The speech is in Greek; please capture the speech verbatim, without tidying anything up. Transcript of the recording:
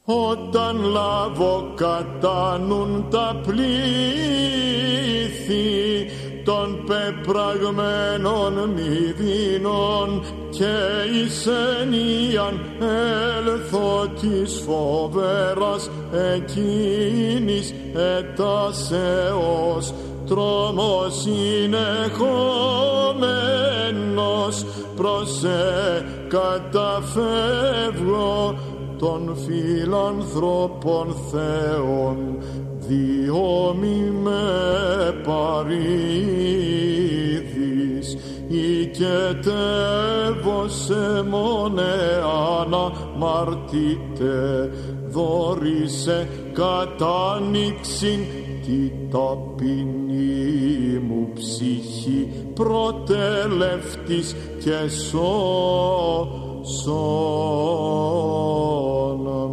Όταν λάβω κατάνουν τα πλήθη των πεπραγμένων μηδίνων και εις ενίαν έλθω της φοβέρας εκείνης ετάσεως τρόμος συνεχόμενος προσέ καταφεύγω των φιλανθρώπων Θεών διό μη με παρήδεις οικετεύωσε μόνε αναμαρτήτε δόρισε κατάνοιξην τη ταπεινή μου ψυχή προτελεύτης και σώσον.